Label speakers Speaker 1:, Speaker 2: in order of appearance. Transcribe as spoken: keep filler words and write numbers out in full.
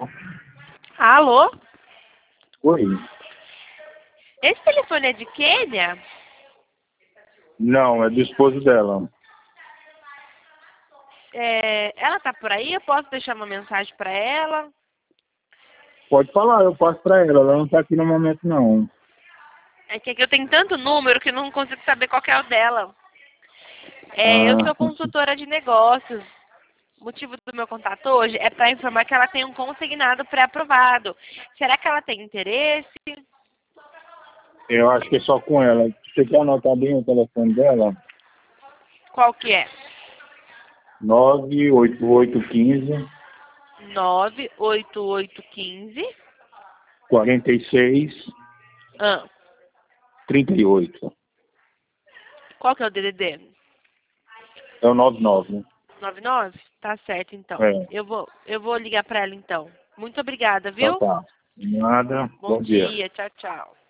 Speaker 1: Alô?
Speaker 2: Oi.
Speaker 1: Esse telefone é de Kênia?
Speaker 2: Não, é do esposo dela.
Speaker 1: É, ela tá por aí? Eu posso deixar uma mensagem para ela?
Speaker 2: Pode falar, eu passo pra ela. Ela não tá aqui no momento, não.
Speaker 1: É que aqui eu tenho tanto número que eu não consigo saber qual que é o dela. É, eu
Speaker 2: Ah,
Speaker 1: sou consultora de negócios. O motivo do meu contato hoje é para informar que ela tem um consignado pré-aprovado. Será que ela tem interesse?
Speaker 2: eu acho que é só com ela. Você quer anotar bem o telefone dela?
Speaker 1: Qual que é?
Speaker 2: nove oito oito um cinco,
Speaker 1: nove oito oito um cinco.
Speaker 2: quarenta e seis,
Speaker 1: Ah,
Speaker 2: trinta e oito.
Speaker 1: qual que é o D D D?
Speaker 2: É o noventa e nove.
Speaker 1: noventa e nove? Tá certo, então.
Speaker 2: É,
Speaker 1: Eu vou, eu vou ligar para ela, então. Muito obrigada,
Speaker 2: então
Speaker 1: viu?
Speaker 2: tá. Nada.
Speaker 1: Bom
Speaker 2: Bom dia.
Speaker 1: dia. Tchau, tchau.